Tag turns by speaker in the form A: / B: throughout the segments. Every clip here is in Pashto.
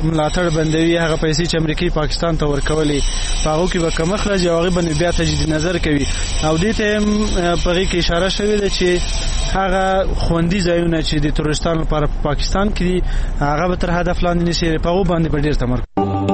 A: ملاتړ بندوي هغه پیسې چې امریکای پاکستان ته ورکولې هغه کې به کم خرج او هغه باندې بیا تجدید نظر کوي او دې ته په کې اشاره شوې ده چې هغه خوندي ځایونه چې د تورستانو لپاره په پاکستان کې دي هغه به تر هدف لاندې نشي په هغه باندې په ډیر تمرکز.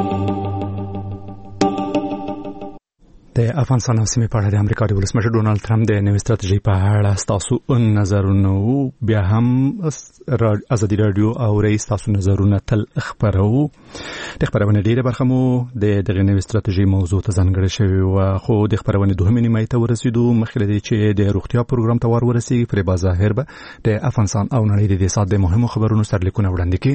B: د افغانستان او سیمې په اړه د امریکا د ولسمشر ډونالد ټرمپ د نوې ستراتیژۍ په اړه تاسو نظرونه بیا هم ازادي رادیو او رئیس تاسو نظرونه تل خبرو د خبرونه ډیره برخه مو د دغه نوې ستراتیژۍ موضوع ته ځانګړې شوی و خو د خبرونه دوهمې نیمه ته ورسېدو مخکې د چې د روغتیا پروګرام ته ورسېږي فریبا ظاهر به د افغانستان او نړۍ د سات د مهمو خبرونو سرلیکونه وړاندې کړي.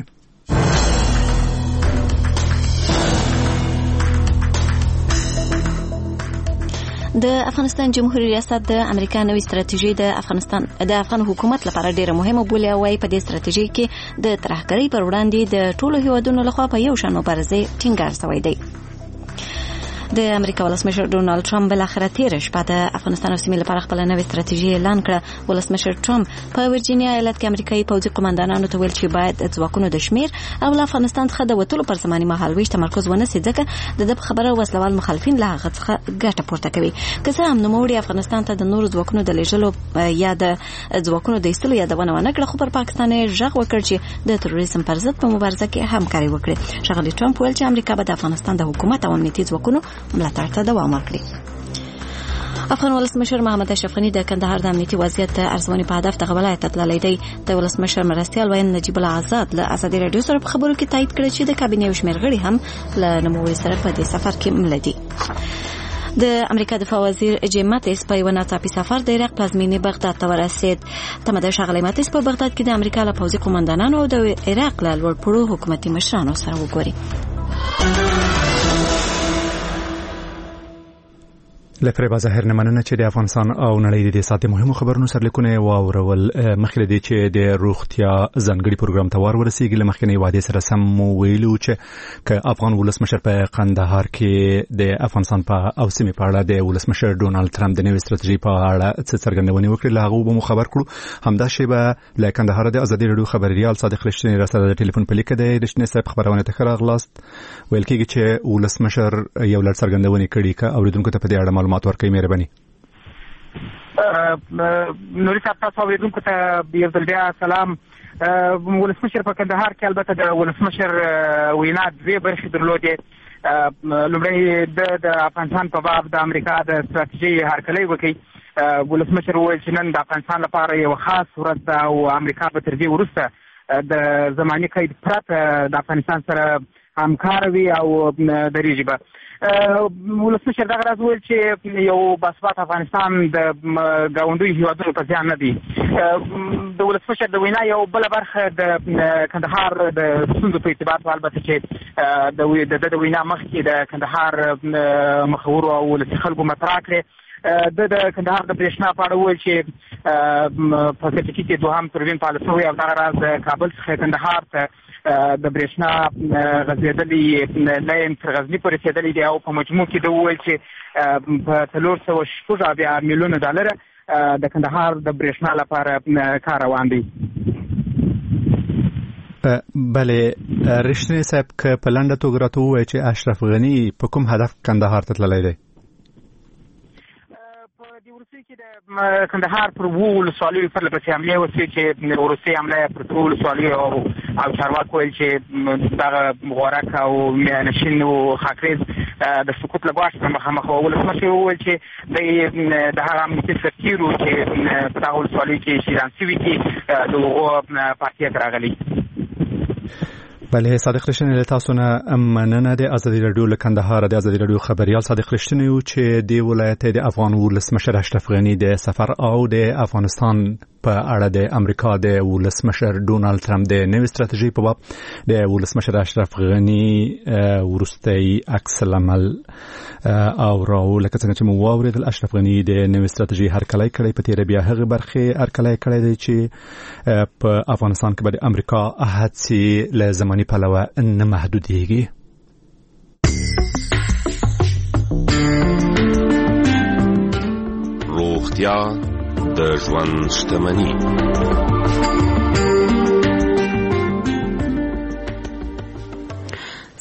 C: د افغانستان جمهوریت ریاست د امریکا نوې ستراتیژي د افغان حکومت لپاره ډیره مهمه بولي او وايي په دې ستراتیژي کې د ترهګرۍ پر وړاندې د ټولو هیوادونو لخوا په یو شان مبارزه ټینګار شوی دی. د امریکا ولسمشر ډونالد ټرمپ بل اخر تیر شپه د افغانستان او سیمې لپاره خپل نوې ستراتیژي اعلان کړه. ولسمشر ټرمپ په ورجینیا ایالت کې امریکایي پوځي قوماندانانو ته ویل چې باید ځواکونو د شمیر او افغانستان څخه د وټولو پر زماني مهال ویش تمرکز ونه سي ځکه د خبره وسلوال مخالفین له هغه څخه ګټه پورته کوي. که څه هم نوموړي افغانستان ته د نورو ځواکونو د لېږلو یا د ځواکونو د ایستلو یادونه ونه کړه خو پر پاکستان ژغ وکړ چې د تروریزم پر ضد په مبارزه کې همکاري وکړي. ښاغلي ټرمپ ویل چې امریکا به د افغانستان د حکومت او امنیتي ځواکونو ملاتړ ته دوام ورکړي. افغان ولسمشر محمد اشرف غنی د کندهار د امنیتي وضعیت د ارزونې په هدف د ولایت ته تللی دی. د ولسمشر مرستیال وین نجیب الله آزاد له ازادي رادیو سره په خبرو کې تایید کړی چې د کابینې شمېر غړي هم له نوموړي سره په دې سفر کې مل دي. د امریکا دفاع وزیر جیم ماتیس په یو ناڅاپي سفر د عراق پلازمینې بغداد ته ورسید. تمه ده ښاغلی ماتیس په بغداد کې د امریکا له پوځي قومندانانو او د عراق له لوړپوړو حکومتي مشرانو سره وګوري.
B: لفریبا ظاهر نه مننه چې د افغانستان او نړۍ د سات مهمو خبرونو سرلیکونه واورول. مخکې دی چې د روغتیا ځانګړي پروګرام ته ورسېږي له مخکنی وعده سره سم ویلو چې ک افغان ولسمشر په قندهار کې د افغانستان په او سیمې په اړه د ولسمشر ډونالد ټرمپ د نوې ستراتیژي په اړه څه څرګندونې وکړي لاغو به خبر کړو. همدا شی به له قندهار د ازادي رادیو خبريال صادق رښتینی را سره د ټلیفون په لیکه د رښتینی صاحب خبرونه ته راغلاست. ویل کېږي چې ولسمشر یو لړ څرګندونې کړي ک اوریدونکو ته په دې اړه معلومات ورکړي. مهرباني
D: نوري صاحب تاسو اوریدونکو ته یو ځل بیا سلام. ولسمشر په کندهار کې البته د ولسمشر وینا دوه برخې درلودې. لومړی د افغانستان په باب د امریکا د ستراتیژي هرکلی وکړي. ولسمشر وویل چې نن د افغانستان لپاره یو خاص ورځ ده او امریکا به تر دې وروسته د زماني قید پرته د افغانستان سره همکار وي او درېږي به. ولسمشر دغه راز ویل چې یو باثبات افغانستان د ګاونډیو هیوادونو په زیان نه دی. د ولسمشر د وینا یو بله برخه د کندهار د ستونزو په اعتبار البته چې د وینا مخکې د کندهار مخورو او ولسي خلکو مطرح کړې. د کندهار د برېښنا په اړه وویل چې په سټکي کې دوهم توربین فعال شوی او دغه راز د کابل څخه کندهار ته د برېښنا غځېدلې لاین تر غزني پورې رسېدلی دی او په مجموع کې د وویل چې په 406 میلیونه ډالر د کندهار د برېښنا لپاره کار روان دی.
B: بله رښتینی صاحب که په لنډه توګه راته ووایي چې اشرف غني په کوم هدف کندهار ته تللی دی؟
D: کندهار پر ولسوالیو پرله پسې حملې وشوې چې وروستۍ حمله پر ولسوالیو او چارواکو ویل چې دغه غورک او میانشین او خاکریز د سقوط له ګواښ سره مخامخ وو. ولسمشر وویل چې د هغه امنیتي سرتیرو چې په دغه ولسوالیو کې شهیدان شوي دي د هغو پارتیت راغلي.
B: بله صادق رښتینی له تاسو نه مننه. د ازادي رادیو له کندهار د ازادي رادیو خبريال صادق رښتینی و چې د ولایت د افغان ولسمشر اشرف غنی د سفر او د افغانستان په اړه د امریکا د ولسمشر ډونالد ټرمپ د نوې ستراتیژي په باب د ولسمشر اشرف غنی ورستۍ عکس العمل او راو لکه څنګه چې مو واوریدل اشرف غنی د نوې ستراتیژي هرکلی کړی په تیر بیا هغه برخه هرکلی کړی دی چې په افغانستان کې به د امریکا هڅې له زماني پلوه نه محدودېږي.
E: روغتیا د ژوند شتمني.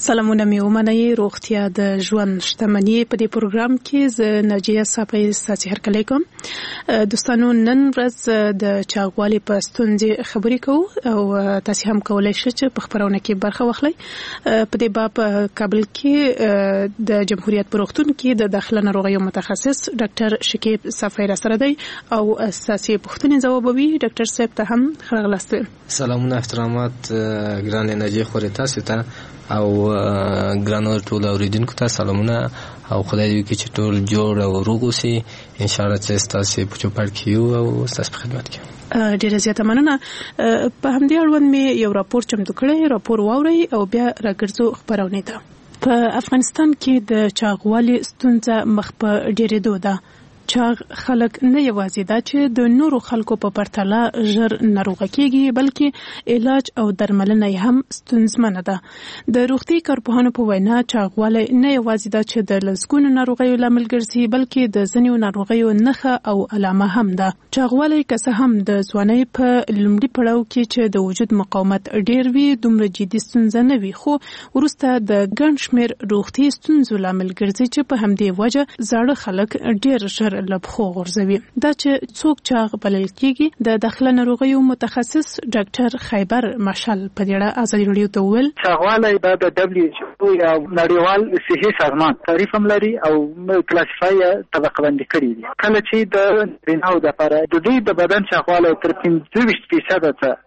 F: سلامونه مې ومنئ. روغتیا د ژوند شتمني په دې پروګرام کې زه ناجیه صافی ستاسو هرکلی کوم. دوستانو نن ورځ د چاغوالي په ستونزې خبرې کوو او تاسو هم کولای شئ چې په خبرونه کې برخه واخلئ. په دې باب کابل کې د جمهوریت په روغتون کې د داخله ناروغیو متخصص ډاکټر شکیب صافی را سره دی او اساسي پوښتنې ځوابوي. ډاکټر صاحب ته هم ښه راغلاست.
G: سلامونه احترامات ګرانې ناجیه خورې تاسو ته او ګرانو ټول اوریدونکو ته سلامونه او خدای دې وکړي چې ټول جوړ او روغ اوسئ. ان شاء الله چې تاسو په چوپړ کې یو او تاسو په خدمت کې.
F: ډیره زیاته مننه. په همدې اړوند مې یو راپور چمتو کړی. راپور واورئ او بیا راګرځو خبرونه ته. په افغانستان کې د چاغوالي ستونزه مخ په ډیرېدو ده. چاغ خلک نه یوازې دا چې د نورو خلکو په پرتله ژر ناروغه کیږي بلکې علاج او درملنه هم ستونزمنه ده. د روغتي کارپوهانو په وینا چاغوالی نه یوازې دا چې د لزګونو ناروغیو لامل ګرځي بلکې د ځینو ناروغیو نښه او علامه هم ده. چاغوالی که څه هم د ځوانۍ په لومړي پړاو کې چې د وجود مقاومت ډیر وي دومره جدي ستونزه نه وي، خو وروسته د ګڼ شمېر روغتي ستونزو لامل ګرځي چې په همدې وجه زاړه خلک ډیر ژر لبخو غورځوي. دا چې څوک چاغ بلل کېږي د داخله ناروغیو متخصص ډاکټر خیبر مشال په دې اړه ازادي راډیو ته وویل
D: چاغوالی دا د WHO یا نړیوال صحي سازمان تعریف هم لري او کلاسیفای طبقه بندي کړي دي. کله چې د ریناو د لپاره د دوی د بدن چاغوالی تر 25%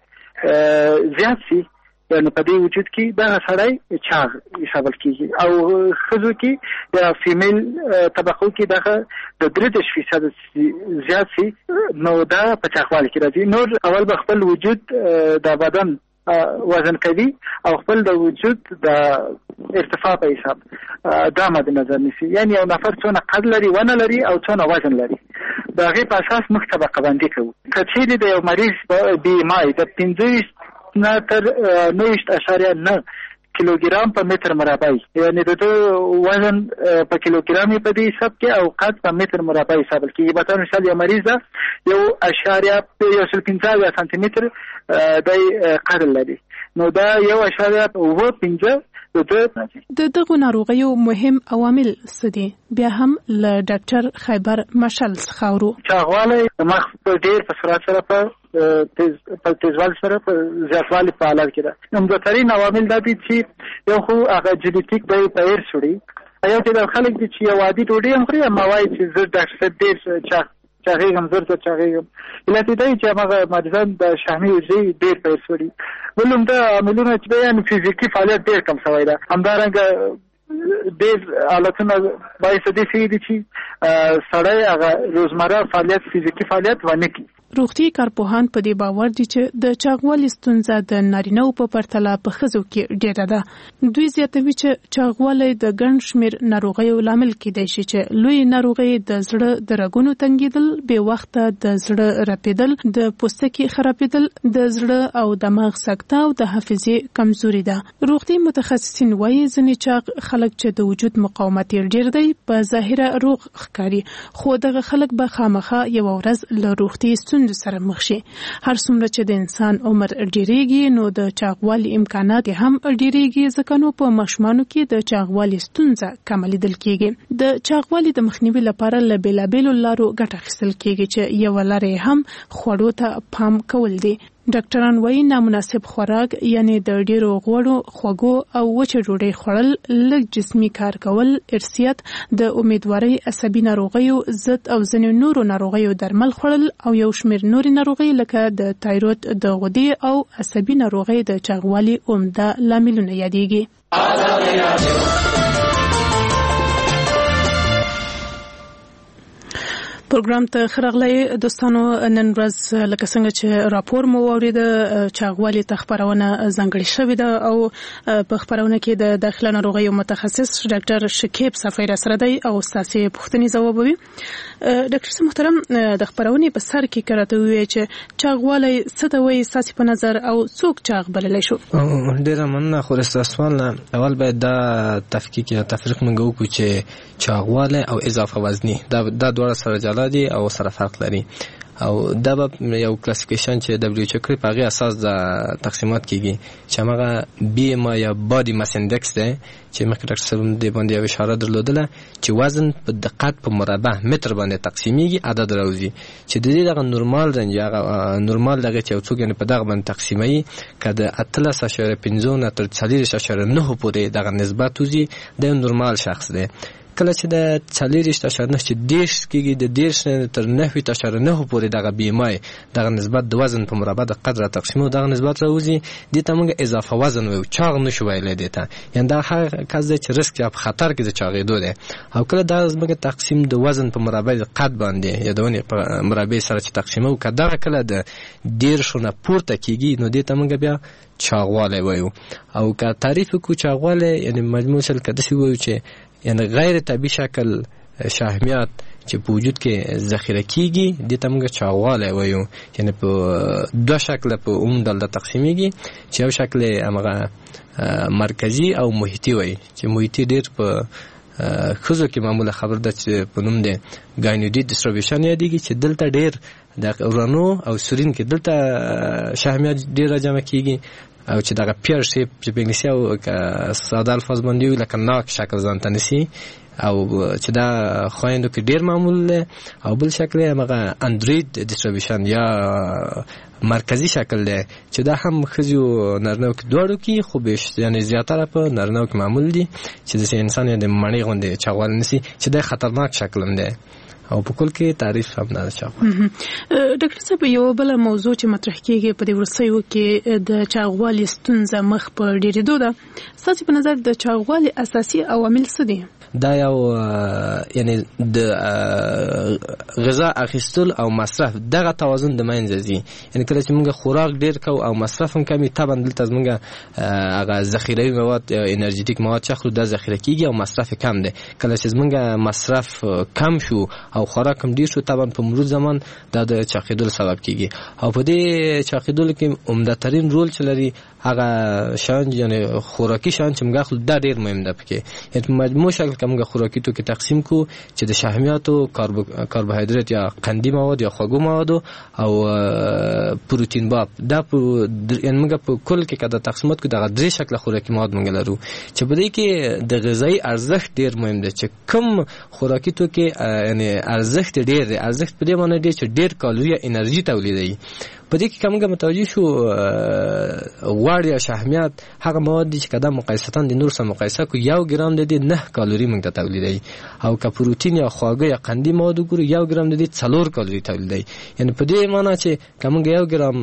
D: څخه زیات شي یعنی په دې وجود کې دا سړی چاغ حساب کیږي او خزو کې د فیمیل طبقو کې دغه د 30% زیات شي نو دا په چاغوالي کې راځي. نور اول به خپل وجود د بدن وزن کوي او خپل د وجود د ارتفاع په حساب دا مد نظر نیسي، یعنی یو نفر څونه قد لري ونه لري او څونه وزن لري دا غي په اساس موږ طبقه بندي کوو. کچې د یو مریض بي ام آی د 25 نه تر 9.9 کیلوګرام په متر مربع یعنی د وزن په کیلوګرام په دې حساب کې او قد په متر مربع حساب کې به تر مثال یو مریض یو اشاریه 1.15 سانتي متر د قد لري نو دا یو اشاریه 0.5
F: د دغه ناروغیو مهم عوامل څه دي؟ بیا هم له ډاکټر خیبر مشال څخه ورو.
D: چاغوالی مخ په ډیر په سرعت سره په تیزوالي سره په زیاتوالي په حالت کې ده. همدارین عوامل دا دي چې یو خو هغه جنیټیک دی په ایر شوړي یو چې د خلک دي چې یو عادي ډوډۍ هم خوري اما وایي چې زه ډاکټر صاحب ډېر چاغېږم زر چاغېږم علت دی چې هغه مریضان د شحمي حجرې ډېر په ایر شوړي. بل همدا عاملونه چې بیان فزیکي فعالیت ډېر کم شوی ده. همدارنګه ډېر حالتونه باعث دې شوي دي چې سړی هغه روزمره فعالیت فزیکي فعالیت ونه کړي.
F: روغتي کارپوهان په دې باور دي چې د چاغوالي ستونزه د نارینه‌و په پرتله په ښځو کې ډېره ده. دوی زیاتوي چې چاغوالی د ګڼ شمېر ناروغیو لامل کېدای شي چې لوی ناروغۍ د زړه د رګونو تنګېدل، بې وخته د زړه رپېدل، د پوستکي خرابېدل، د زړه او دماغ سکته او د حافظې کمزوري ده. روغتي متخصصین وایي ځینې چاغ خلک چې د وجود مقاومت یې ډېر دی په ظاهره روغ ښکاري، خو دغه خلک به خامخا یوه ورځ له روغتي ستونزو سره مخ شي. هر څومره چې د انسان عمر ډیریږي نو د چاغوالي امکانات هم ډیریږي ځکه نو په ماشومانو کې د چاغوالي ستونزه کم لیدل کیږي. د چاغوالي د مخنیوي لپاره له بیلابیلو لارو ګټه اخیستل کیږي چې یو لار هم خوړو ته پام کول دي. ډاکټران وایي نامناسب خوراک یعنی د ډیرو غوړو، خوږو او وچه ډوډۍ خوړل، لږ جسمي کار کول، ارثیات، د امیدوارۍ، عصبي ناروغیو ضد او ځینو نورو ناروغیو درمل خوړل او یو شمېر نورې ناروغۍ لکه د تایروید، د غدې او عصبي ناروغۍ د چاغوالي عمده لاملونه یادېږي. پروګرام ته خرغلی دوستانو، نن ورځ لکه څنګه چې راپور مو واورید چاغوالي ته خبرونه ځانګړې شوې ده او په خبرونه کې د داخله ناروغیو متخصص ډاکټر شکیب صافی را سره دی او تاسو پوښتنې ځوابوي. ډاکټر محترم د خبرونې په سر کې کراته وی چې چاغوالی څه ته وایي تاسو په نظر او څوک چاغ بللی شو؟
G: ډیره مننه. خو سوال اول باید دا تفکیک یا تفریق موږ وکړو چې چاغوالی او اضافه وزنی دا دواړه سره جلا دي او سره فرق لري. او دا به یو کلاسیفیکیشن چې WHO کړی په هغه اساس د تقسیمات کیږي چې هغه BMI یا بادي ماس انډکس دی چې مخکې ډاکټر صاحب دې باندې اشاره درلودله چې وزن په دقت په مربع متر باندې تقسیمیږي عدد راوځي چې د دې دغه نورمال رنج هغه نورمال دغه چې څوک یې په دغه باندې تقسیمي کده 13.5 نه تر 4.9 پورې دغه نسبت وځي د نورمال شخص دی. کله چې د 4.9 چې 10 کېږي د 10 تر 9.9 پورې دغه BMI دغه نسبت د وزن په مربع د قدر تقسیمو دغه نسبت راوځي د ته موږ اضافه وزن وي چاغ نشو ویلې دیتا یعنی دا هغه کس چې ریسک یا خطر کې د چاغېدو دی او کله دا زموږ تقسیم د وزن په مربع د قد باندې یا دونه په مربع سره چې تقسیمو کده کله د 10 نه پورته کېږي نو د ته موږ بیا چاغواله وایو او که تعریف کو چاغواله یعنی مجموع شل کده سی وایو چې یعنی غیر طبیعي شکل شحمیات چې په وجود کې ذخیره کیږي د تمګه چاغواله وایو یعنی په دوه شکل په عموم ډول تقسیمیږي چې یو شکل هغه مرکزی او محیطي وایي چې محیطي ډیر په خزو کې معموله خبر ده چې په نوم ده ګاینودي ډیسټریبیوشن یادېږي چې دلته ډیر د اورانو او سورین کې دلته شحمیات ډیر جمع کیږي او چې دغه پیر شیپ چې په انګلیسي او ساده الفاظ باندې وي لکه ناک شکل ځان ته نسی او چې دا خویندو کې ډیر معمول دی او بل شکل هغه اندروید ډیسټریبیوشن یا مرکزی شکل دی چې دا هم خزیو نرنو کې دوړو کې خو به یعنی زیاتره په نرنو کې معمول دي چې د انسان د مړی غوندې چاغوال نسی چې دا خطرناک شکل هم دی او په کل کې تعریف هم نه چاغوال.
F: ډاکټر صاحب یو بل موضوع چې مطرح کیږي په دې ورسېو کې د چاغوالي ستونزه مخ په ډیرېدو ده ستاسو په نظر د چاغوالي اساسي عوامل څه دي؟
G: دا یو یعنی د غذا اخیستل او مصرف دغه توازن د منځ ځي یعنی کله چې موږ خوراک ډیر کو او مصرف هم کمی طبعا دلته موږ هغه ذخیره مواد انرژیټیک مواد چې د ذخیره کیږي او مصرف کم دی کله چې موږ مصرف کم شو او خوراک هم ډیر شو طبعا په مرور زمان د چاقیدل سبب کیږي او په دې چاقیدل کې عمده ترين رول چې لري هغه شان یعنی خوراکي شان چې موږ خپل د ډیر مهم ده پکې یعنی مجموع شکل کومه خوراکي تو کې تقسیم کو چې د شحمیاتو کاربوهایدرات یا قندي مواد یا خوږو مواد او پروتین باب دا یعنی موږ په کل کې کده تقسیمات کو دغه درې شکل خوراکي مواد موږ لرو چې په دې کې د غذایی ارزښت ډیر مهم دی چې کوم خوراکي تو کې یعنی ارزښت ډیر دی ارزښت په دې معنی دی چې ډیر کالوري انرژي تولیدوي په دې کې کومه متوجه شو غوړ یا شحمیات هغه مواد دي چې کده مقایسه د نور سره مقایسه کو 1 ګرام د دې 9 کالوري موږ ته تولیدوي او که پروتین یا خواږه یا قندي مواد ګورو 1 ګرام د دې 4 کالوري تولیدوي یعنی په دې معنی چې کومه 1 ګرام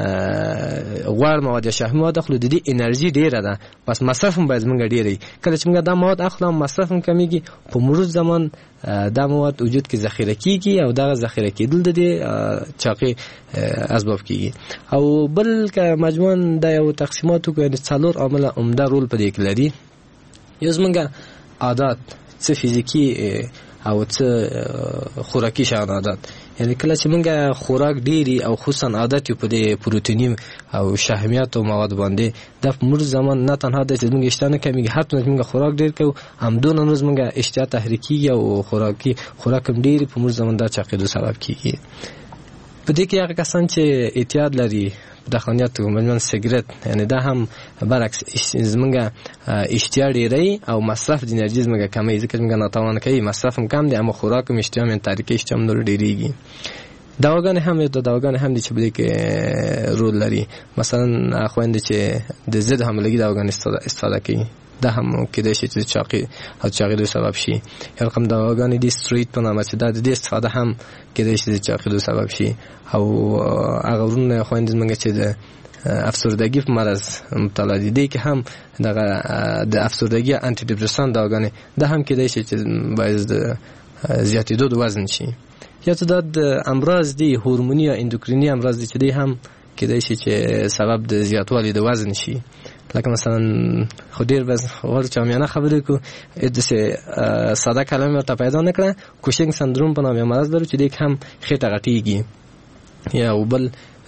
G: غوړ مواد یا شحمیات اخلو د دې انرژي ډیره ده پس مصرف هم باید موږ ډیری کله چې موږ دا مواد اخلو مصرف هم کمیږي په مرور زمان دا مواد وجود کې ذخیره کیږي او دا ذخیره کېدل د چاقي اسباب کیږي او بل که مجموعاً دا یو تقسیماتو کې څلور عامل عمده رول پدې کې لري یو زمونږ عادت څه فزیکی او څه خوراکي شان عادت یعنی کله چې موږ خوراک ډیری او خصوصا عادت په دې پروتینی او شحمیات او مواد باندې د مر زمان نه تنها د موږ اشتانه کمیږي حتی موږ خوراک ډیر کو هم دون روز موږ اشتیا تحریکی او خوراک ډیر په مر زمان دا چاقیدو سبب کیږي په دې کې هغه کسان چې اعتیاد لري د خانیاتو مثلا سیګریټ یعنی دا هم برعکس زمونږ اشتیا ډیری او مصرف د انرژي زمونږ کمی ځکه موږ ناتوان کوي مصرف هم کم دي اما خوراک هم اشتیا من تاریکی اشتیا نور ډیریږي دواګانې هم دي چې بده کې رول لري مثلا خويند چې د ضد حملګي دواګانې استفاده کوي دا هم کېدای شي چې چاقیدو سبب شي یو رقم دواګانې دي ستریټ په نامه چې د دې استفاده هم کېدای شي چې چاقیدو سبب شي او هغه ورونه خويند موږ چې د افسردگی په مرض مبتلا دي کې هم د افسردگی انټي ډیپریسنټ دواګانې دا هم کېدای شي چې باعث د زیاتېدو د وزن شي یا ته د امراض دي هورموني یا اندوکرینی امراض دي چې دي هم کېدای شي چې سبب د زیاتوالي د وزن شي لکه مثلا خو ډیر بس ور چامیانه خبرې کو د ساده کلمه ته پیدا نکړه کوشینګ سندروم په نامه مرض لري چې د هم خېټه غټیږي یا بل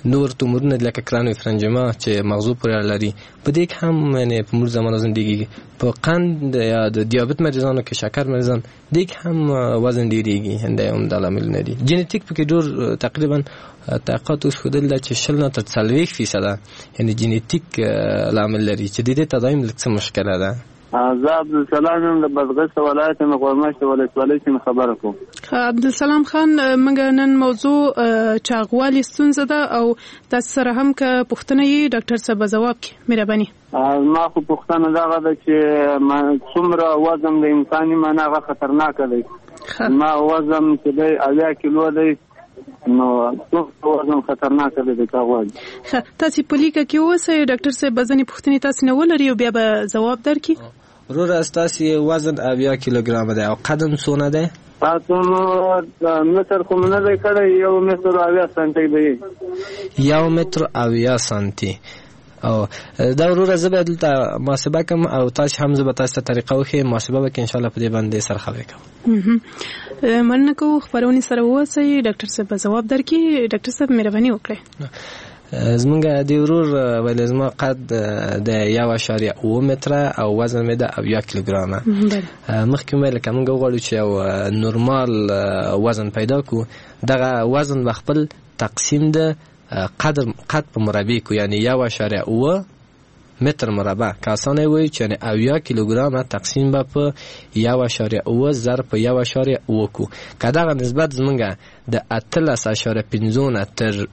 G: نور تومورونه لکه کرانوفرنجما چې مغزو پورې لري په دې کې هم یعنی په موږ زمانه زندگی په قند یا د دیابت مریضانو کې شکر مریضان دې کې هم وزن ډیریږي هنده هم د عامل نه دي جنټیک پکې ډور تقریبا تحقیقات وشودل چې 40 نه تر 40% یعنی جنټیک عامل لري چې د دې تدایم لکه مشکله ده.
H: زه عبدالسلام یم له بادغیس ولایت مقامشت ولسوالۍ کې خبره کوم.
F: عبدالسلام خان موږ نن موضوع چاغوالي ستونزه ده او تاسو سره هم که پوښتنه یې ډاکټر صاحب ځواب کړي مهرباني.
H: ما خو پوښتنه دغه ده چې څومره وزن د انساني منغه خطرناک دی. ما وزن چې دی 80 کیلو دی نو وزن خطرناک دی د چاغوالي.
F: تاسو په لیکه کې اوسئ ډاکټر صاحب ځنې پوښتنې تاسو نه ولري او بیا به ځواب درکړي.
G: ورور استاسي وزن 80 کیلوګرام دی او قدم څونه دی؟
H: تاسو متر کوم نه دی کړی 1 متر 80 سانتي دی.
G: 1 متر 80 سانتي او دا ورور زه به دلته محاسبه کوم او تاسو هم زه به تاسو ته طریقه وښیم محاسبه به ان شاء الله په دې باندې سرخوي کوم.
F: مننه کوم خبرونه سره اوسئ ډاکټر صاحب ځواب درکړي. ډاکټر صاحب مهرباني وکړئ.
G: زمونږ د ورور ویل زما قد د 1.8 متر او وزن مې د 80 کیلوګرام. مخکې ویل کوم غواړو چې یو نورمال وزن پیدا کو دغه وزن بخپل تقسیم د قد په مربع کو یعنی 1.8 متر مربع کاسانه وي چې یعنی 80 کیلوګرام تقسیم به په 1.8 ضرب په 1.8 کو کداغه نسبت زمونږ د 13.5 تر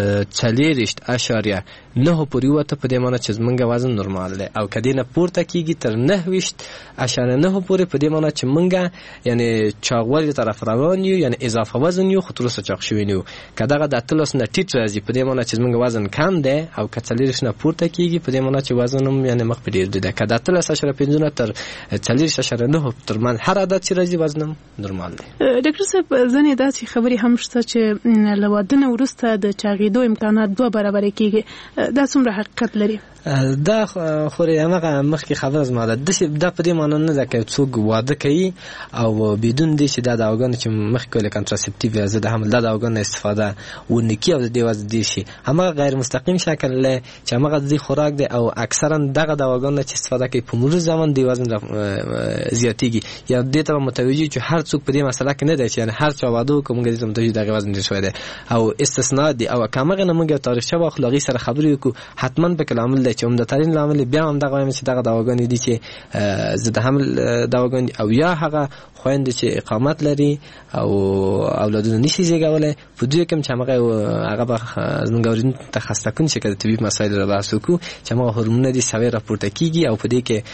G: 40.9 پورې وته په دې معنی چې زمونږ وزن نورمال دی او کدی نه پورته کیږي تر 9.9 پورې په دې معنی چې مونږ یعنی چاغوالي طرف روان یو یعنی اضافه وزن یو خطر سره چاغ شوی نو کداغه د 13 نه ټیټ راځي په دې معنی چې زمونږ وزن کم دی او کڅلېش نه پورته کیږي په دې معنی چې وزن هم یعنی مخ په ډیر دی کدا 13.5 تر 40.9 تر من هر عدد چې راځي وزن نورمال دی.
F: ډاکټر صاحب ځنې داسې خبري هم شته چې لوادنه ورسته د چاغېدو امکانات 2 برابر کیږي دا څومره حقیقت لري؟
G: دا خوري هغه مخکې خبره زما ده دا په دې معنی نه ده چې څوک واده کوي او بدون دې چې دا داوګان چې مخکې له کنټراسپټیو زده حمل دا داوګان استفاده ونکي او د دې واز دي شي هغه غیر مستقیم شکل له چې هغه د خوراک دی او اکثرا دغه داوګان چې استفاده کوي په مرور زمان دی وزن زیاتیږي یا دې ته متوجي چې هر څوک په دې مسله کې نه دی چې هر چا واده کوم دې ته متوجي دغه وزن دي شوی دی او استثناء دی او کومه نه موږ تاریخي او اخلاقی سره خبرې کوو حتما په کلام چې عمدترین لامل بیا هم دغه چې دغه داوګان دي چې زده حمل داوګان او یا هغه خويند چې اقامت لري او اولادونه نشي زیږولای په دوی کوم چې هغه به زمونږ تخصص کوي چې د طبي مسایل را بحث وکړو چې هغه هورمون دي سوي راپورته کیږي او په دې کې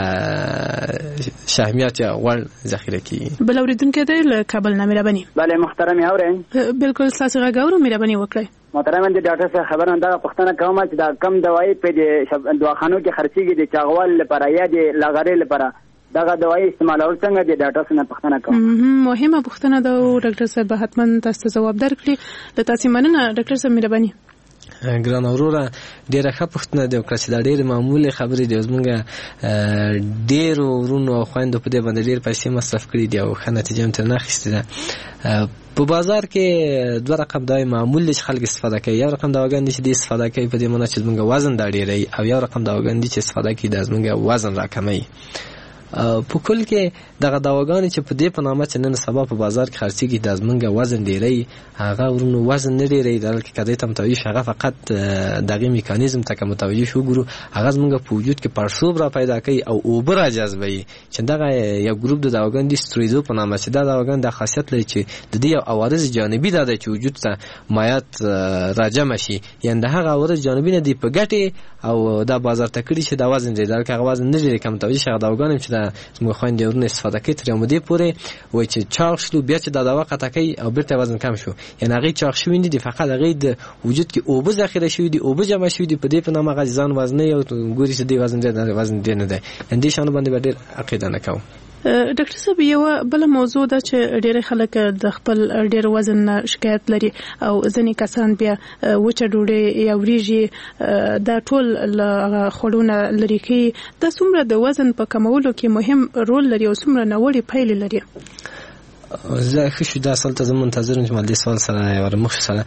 G: شحمیات یا غوړ ذخیره کیږي.
F: بل اوریدونکو د کابل نه مهرباني.
I: بله محترم اورئ
F: بالکل تاسو غواړم مهرباني وکړئ.
I: محترم د ډاکټر صاحب خبره انده پښتنه کومه چې دا کم دوايي په دواخانو کې خرڅيږي د چاغوال لپاره یا د لغړې لپاره دغه دوايي استعمالول څنګه د ډاکټر صاحب پښتنه کوم
F: مهمه پښتنه ده او ډاکټر صاحب حتما تاسو جواب درکړي د تاسو مننه ډاکټر صاحب مهرباني.
G: ګران اوروره ډیره ښه پوښتنه ده او چې دا ډیره معموله خبرې دي زمونږ ډیر ورونو او خويندو په دې باندې ډیر پیسې مصرف کړي دي او ښه نتیجه هم ترې نه اخیستې ده. په بازار کې 2 رقم دای معمول چې خلک استفاده کوي یو رقم داوګان دي چې استفاده کوي په دې معنی چې زمونږ وزن دا ډیری او یو رقم داوګان دي چې استفاده کوي د زمونږ وزن راکمي. په کل کې دغه داوګان چې په دې په نامه چې نن سبا په بازار کې خرڅيږي د زمونږ وزن ډیری هغه ورونو وزن نه ډیری دلته کده ته متوجي هغه فقط دغه میکانیزم ته متوجي شو ګورو هغه زمونږ په وجود کې پړسوب را پیدا کوي او اوبر جذبوي چې دغه یو ګروپ د داوګان دي سترویزو په نامه چې دا داوګان د خاصیت لري چې د دې عوارض جانبي ده چې وجود ته مایات راجم شي یعنی دغه عوارض جانبي نه دی په ګټه او دا بازار ته کړی چې دا وزن دی دلته هغه وزن نه لري کوم توجي هغه داوګان چې زموږ خويندې ورنه استفاده کوي تر مودې پورې وای چې چاغ شلو بیا چې دا دوا قطع کوي او بیرته وزن کم شو یعنی هغه چاغ شوی نه دي فقط هغه د وجود کې اوبه ذخیره شوی دي اوبه جمع شوی دي په دې په نامه غځان وزن یو ګوري چې دی وزن دی نه دی اندې شانو باندې ډېر عقیده نه کوم.
F: ډاکټر صاحب یو بل موضوع ده چې ډېر خلک د خپل ډېر وزن شکایت لري او ځینې کسان بیا وچه ډوډۍ یا وریجې دا ټول خورونه لري کوي دا څومره د وزن په کمولو کې مهم رول لري او څومره ناوړه پایلې لري؟
G: زه خو دا اصل ته زمون منتظر یم چې د سوال سره ورمخ سره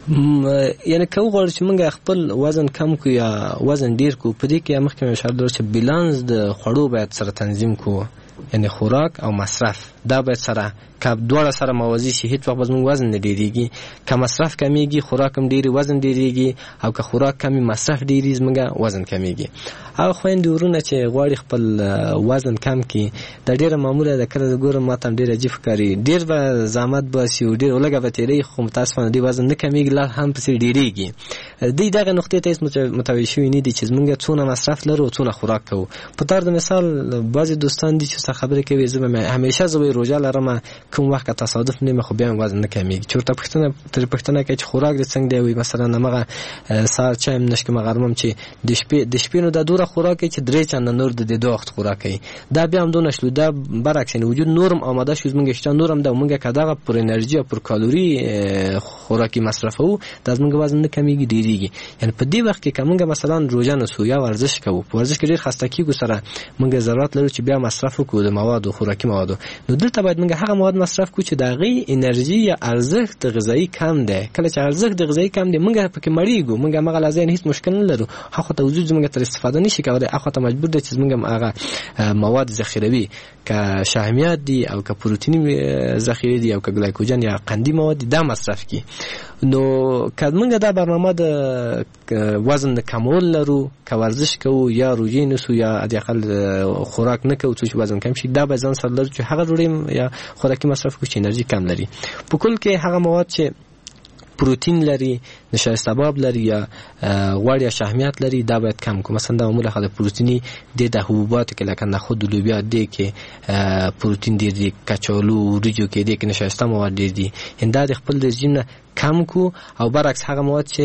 G: یعنی کو غواړو چې موږ خپل وزن کم کو یا وزن ډیر کو په دې کې مخکې اشاره درو چې بیلانس د خوړو باید سره تنظیم کو یعنی خوراک او مصرف دا باید سره که دواړه سره موازی شي هیڅ وخت به زموږ وزن نه ډیریږي که مصرف کمیږي خوراک هم ډیری وزن ډیریږي او که خوراک کمی مصرف ډیری زموږ وزن کمیږي او خويندې ورونه چې غواړي خپل وزن کم کړي د ډیره معموله د کله ګورم ماته ډیره عجیب ښکاري ډیر به زحمت باسي او ډیر لږه به تیری خو متاسفانه دی وزن نه کمیږي لا هم پسې ډیریږي د دغه نقطې ته متوجه شوی نه دي چې زموږ څونه مصرف لرو او څونه خوراک کوو په تور د مثال بعضی دوستان دي چې خبرې کوي زه همیشه زوی روزه لرم کوم وخت تصادف نه خو بیا وزن نه کمیږي چورته پښتنه کوي چې خوراک د څنګه دی وي مثلا نمغه سار چایم نشکم غرمم چې د شپې نو د دوره خوراک چې درې چنده نور د دوه وخت خوراک کوي دا بیا هم دونه شلو دا برعکس نه وجود نورم آماده شو زمونږ شته نورم د مونږه کداغه پر انرژي او پر کالوري خوراکي مصرفو د زمونږ وزن نه کمیږي ډیریږي یعنی په دې وخت کې کومه مثلا روزه نه سو یا ورزش کوو ورزش کې ډیر خسته کیږو سره مونږ ضرورت لرو چې بیا مصرف وکړو د مواد او خوراکي مواد نو دلته باید مونږ هغه مواد مصرف کو چې د غي انرژي یا ارزښت غذایی کم ده کله چې ارزښت غذایی کم ده مونږ پکې مړیږو مونږ مغه لازم هیڅ مشکل نه لرو هغه ته وجود زمونږ تر استفاده نشي کولای هغه ته مجبور دي چې مونږ هغه مواد ذخیروي که شحمیات دي او که پروتئین ذخیره دي او که گلایکوجن یا قندي مواد دي دا مصرف کی نو که مونږ دا برنامه د وزن کمول لرو که ورزش کوو یا روزي نسو یا د اقل خوراک نه کوو چې وزن کم شي دا به ځان سره لرو چې هغه روړي یا خوراکي مصرف کو چې انرژي کم لري په کل کې هغه مواد چې پروتین لري نشایسته‌باب لري یا غوړ یا شحمیات لري دا باید کم کو مثلا د معموله خد پروتینی د حبوبات کې لکه نخود لوبیا دي کې پروتین دي کچالو ورجو کې دي کې نشایسته مواد دي انده د خپل د جین کم کو او برعکس هغه مواد چې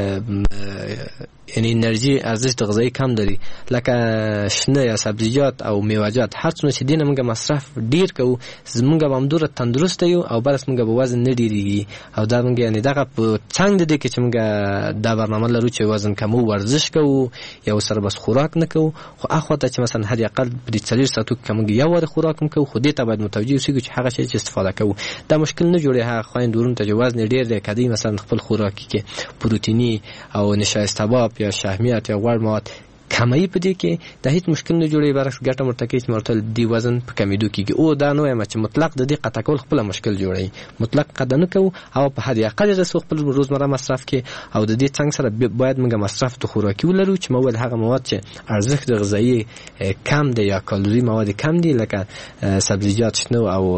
G: یعنی انرژي ارزښت غذایی کم لري لکه شنه یا سبزیجات او میوه‌جات هر څونه چې دینه موږ مصرف ډیر کوو زموږ به همدوره تندرست یو او برس موږ به وزن نه ډیریږي او دا موږ یعنی دغه څنګه د دې کې چې موږ دا برنامه لرو چې وزن کمو ورزش کوو یا سره بس خوراک نه کوو خو اخو ته چې مثلا هر اقل په 40 ساعتو کې موږ یو وخت خوراک کوو خو دې ته باید متوجه اوسئ چې هغه شی چې استفاده کوو دا مشکل نه جوړي هغه خويندورون ته وزن ډیر دی کدی مثلا خپل خوراکي کې پروتینی او نشایسته‌باب یا شحمیات یا غوړ مواد کمای په دې کې د هیڅ مشکل نه جوړي برعکس ګټه مرتکه چې مرتل دی وزن په کمیدو کېږي او دا نو یم چې مطلق د دې قطع کول خپل مشکل جوړي مطلق قطع نه کوو او په هر اقل رسو خپل روزمره مصرف کې او د دې څنګه سره باید موږ مصرف ته خوراکي ولرو چې مواد هغه مواد چې ارزښت غذایی کم دی یا کالوري مواد کم دي لکه سبزیجات شنو او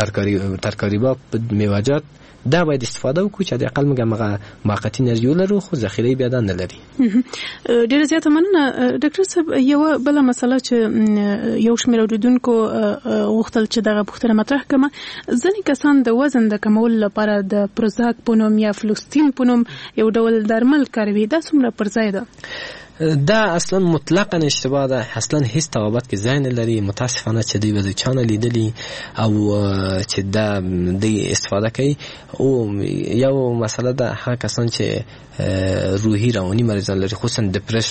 G: ترکاری باب میوه‌جات دا باید استفاده وکړو چې د اقل موږ موقتی انرژي ولرو خو ذخیره بیا نه لري
F: ډیره زیاته مننه ډاکټر صاحب یو بل مسله چې یو شمېر اوریدونکو غوښتل چې دغه پوښتنه مطرح کړم ځینې کسان د وزن د کمولو لپاره د پروزاک په نوم یا فلوکسټین په نوم یو ډول درمل کاروي دا څومره پر ځای ده
G: دا اصلا مطلقاً اشتباه ده اصلا هیڅ توابت کې ځای نه لري متاسفانه چې دوی به چانه لیدلی او چې دا د استفاده کوي او یو مسله ده هغه کسان چې روحي رواني مریضان لري خصوصا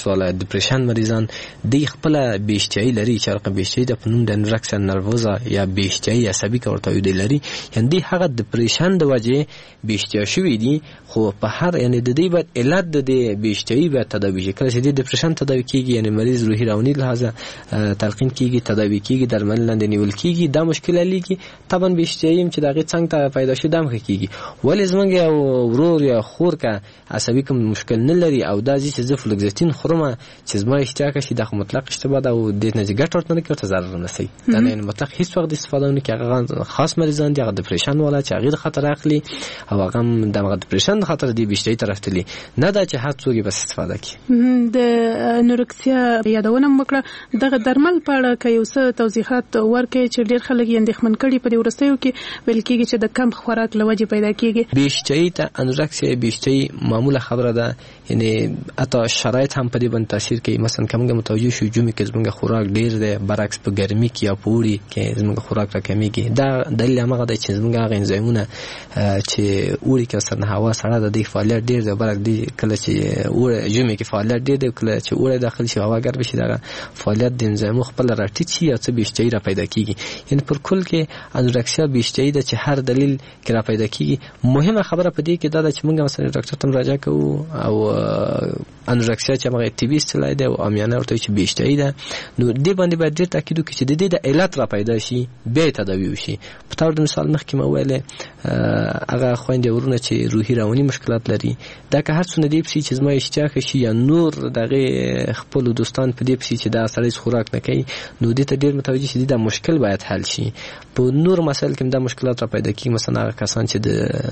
G: دپریشن مریضان د خپل بیشتیایی لري چې رقم بیشتیایی د پنوم د انورکسیا نروزا یا بیشتیایی عصبي کورتاوی دی لري یعنی هغه دپریشن د وجه بیشتیا شوی دي خو په هر یعنی د دې باید علت د بیشتیایی به تداوی کړي چې د دپریشن تداوی کیږي یعنی مریض روحي رواني لحاظه تلقین کیږي تداوی کیږي درمل لاندې نیول کیږي دا مشکل لري طبعا بیشتیایی چې دغه څنګه ته پیدا شي دم کیږي ولې زمونږ ورور یا خور کا عصبي کوم مشکل نه لري او دا چې زه فلوکسټین خورم چې زما اشتیا کوي دا مطلق اشتباه ده او د نتیجه ګټ ورته نه کوي ضرر نه سي دا نه مطلق هیڅ وخت استفاده نه کوي خاص مریضان دي د دپریشن ولا چې غیر خطر اخلي او هغه د دپریشن خطر دی بیشتري طرف تللی نه دا چې هر څوک بس استفاده کوي
F: د انورکسیا یادونه وکړه دغه درمل په اړه کې یو څه توضیحات ورکړي چې ډېر خلک یې اندېښمن کړي په دې ورستیو کې ویل کېږي چې د کم خوراک لوجه پیدا کېږي
G: بیشتري ته انورکسیا بیشتري معموله خبره ده یعنی اته شرایط هم په دې باندې تاثیر کوي مثلا کومه متوجه شو جمعې کې زموږ خوراک ډېر دی برعکس په ګرمي کې یا پوري کې زموږ خوراک را کمیږي دا دلیل هغه دی چې زموږ غ انزایمونه چې اوري کې سره هوا سره سړه د دې فعالیت ډیر دی، برک دی کله چې ژمي کې فعالیت ډیر دی، کله چې اوړی داخل شي هوا ګرم شي دا فعالیت د انزایمو خپل راټیټ شي یا څه بیشتري را پیدا کیږي. یعنی پر کل کې انورکسیا بیشتري د چې هر دلیل کې را پیدا کیږي. مهمه خبره په دې کې دا ده چې موږ مثلا ډاکټر ته مراجعه کوو او انورکسیا چې هغه طبي اصطلاح ده او عامیانه ورته چې بیشتري ده، نو دې باندې باید ډیر تاکید وکړي چې د دې د علت را پیدا شي بیا تداوی وشي. په تور د مثال مخکې مو ویل هغه خويندې ورونه چې روحي رواني مشکلات لري، دا که هر څونه دی پسې چې زما اشتیاق شي یا نور دغه خپل دوستان په دې پسې چې دا سړی خوراک نه کوي، نو دې ته ډیر متوجه شي دا مشکل باید حل شي. په نور مسایل کې دا مشکلات را پیدا کیږي، مثلا هغه کسان چې د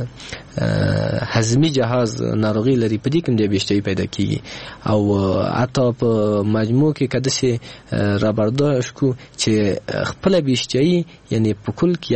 G: هضمي جهاز ناروغي لري په دې کې د بیشتري پیدا کیږي. او حتی په مجموع کې کده سي را برداشت کو چې خپل بیشتري یعنی په کل کې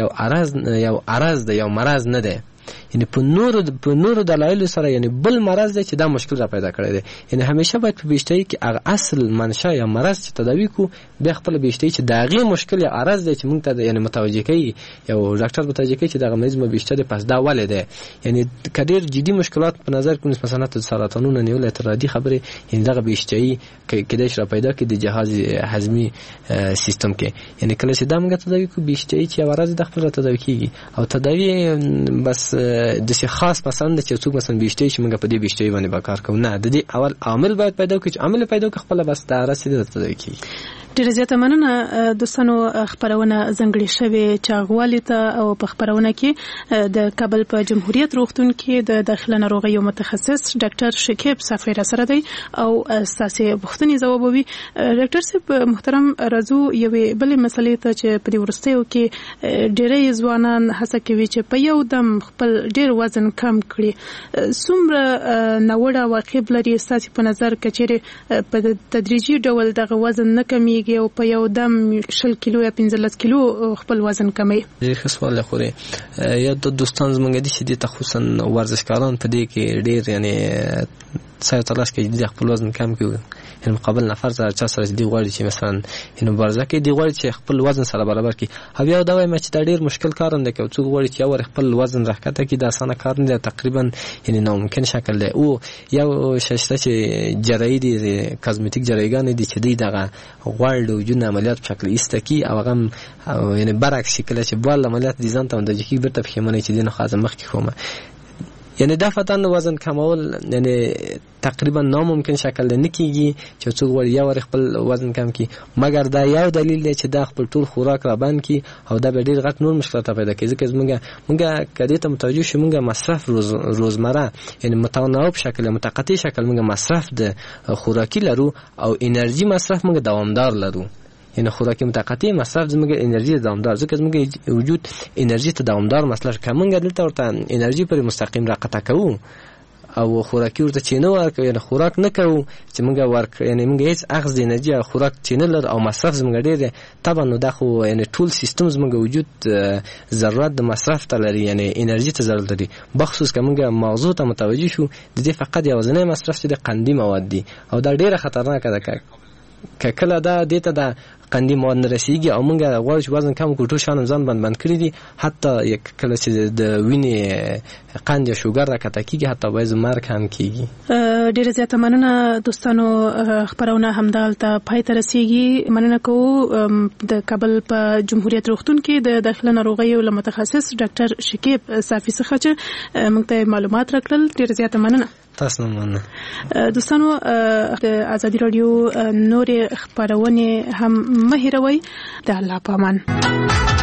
G: یو عرض ده، یو مرض نه ده، یعنی په نور دلایل سره یعنی بل مرض دی چې دا مشکل را پیدا کړی دی. یعنی همیشه باید په بیشتري کې هغه اصل منشأ یا مرض چې تداوی کو بیا خپل بیشتري چې دا غي مشکل یا عرض دی چې موږ ته یعنی متوجه کوي یو ډاکټر متوجه کوي چې دا مریض مو بیشتري پس دا ولې دی. یعنی کډیر جدي مشکلات په نظر کې مثلا د سرطانونو نیول اعتراضي خبره، یعنی دا بیشتري کې را پیدا کې د جهاز هضمي سیستم کې، یعنی کله چې دا موږ تداوی کو بیشتري چې عرض د خپل تداوی کیږي او تداوی بس د څه خاص پسند چې څوک مثلا بیشتري چې موږ په دې بیشتري باندې به کار کوو، نه د دې اول عامل باید پیدا کړو، عامل پیدا کړو خپل بس دا رسیدل تداوی کی.
F: ډیره زیاته مننه دوستانو. خبرونه ځنګړې شوې چاغوالي ته او په خبرونه کې د کابل په جمهوریت روغتون کې د داخله ناروغیو متخصص ډاکټر شکیب صافی را سره دی او اساسي پوښتنې ځوابوي. ډاکټر صاحب محترم، راځو یوې بلې مسلې ته چې په دې وروستیو کې ډېری ځوانان هڅه کوي چې په یو دم خپل ډېر وزن کم کړي. څومره ناوړه عواقب لري ستاسو په نظر کچېرې په تدریجي ډول دغه وزن نه کمیږي او په یو دم 10 کیلو یا 15 کیلو خپل وزن کموي؟
G: ډېر ښه سوال دی. خوري یا د دوستان زمونږ دي چې د خصوصا ورزشکاران په دې کې ډېر یعنی سایه تلاش کوي د خپل وزن کم کړي، یعنی مقابل نفر سره چا سره دی غواړي چې مثلا یعنی ورزش کوي دی غواړي چې خپل وزن سره برابر کړي. او یو دا وایم چې دا ډېر مشکل کار نه کوي، څوک غواړي چې یو خپل وزن راکته کړي، دا اسانه کار نه دی، تقریبا یعنی ناممکن شکل دی. او یو شته چې جراحي دي کازمیټیک جراحیګان دي چې دی دغه غوړ د وجود عملیات په شکل ایستکی او هغه یعنی برعکس کله چې بل عملیات دي ځان ته د جکی برته پښیمنه چې دینه خاصه مخ کې کومه، یعنی دا فتن وزن کمول یعنی تقریبا ناممکن شکل نه کیږي چې څوک وړ یو خپل وزن کم کی، مګر دا یو دلیل دی چې دا خپل ټول خوراک را بند کی او دا به ډیر غټ نور مشکلات پیدا کوي. ځکه موږ کدی ته متوجه شو موږ مصرف روزمره یعنی متناوب شکل متقطع شکل موږ مصرف د خوراکي لرو او انرژي مصرف موږ دوامدار لرو. یعنی خوراکي متقطع مصرف زموږ انرژي دوامدار، ځکه زموږ وجود انرژي ته دوامدار مصرف کوي. دلته ورته انرژي پر مستقیم را قطع کوو او خوراکي ورته چینه ورکوي، یعنی خوراک نه کوو چې موږ ورک یعنی موږ هیڅ اخذ انرژي او خوراک چینه لر او مصرف زموږ ډیر طبعا نو دا خو یعنی ټول سیستم زموږ وجود ضرورت د مصرف ته لري، یعنی انرژي ته ضرورت لري. بخصوص که موږ موضوع ته متوجه شو د دې فقط یوازینی مصرف چې د قندي مواد دي او دا ډیره خطرناک ده. کله دا دته دا قندي مواد نه رسیږي او موږ غواړو چې وزن کم کړو، ټول شان ځان بند کړی دي، حتی یک کله چې د وینې قند یا شوګر راکته کیږي حتی باید مرګ هم کیږي.
F: ډیره زیاته مننه دوستانو. خبرونه همدالته پای ته رسیږي. مننه کوو د کابل په جمهوریت روغتون کې د داخله ناروغیو متخصص ډاکټر شکیب صافی څخه چې موږ ته معلومات راکړل. ډیره زیاته مننه.
G: تاسو مننه.
F: دوستانو د ازادي رادیو نور خبرونه هم مه هېروئ. د الله په امان.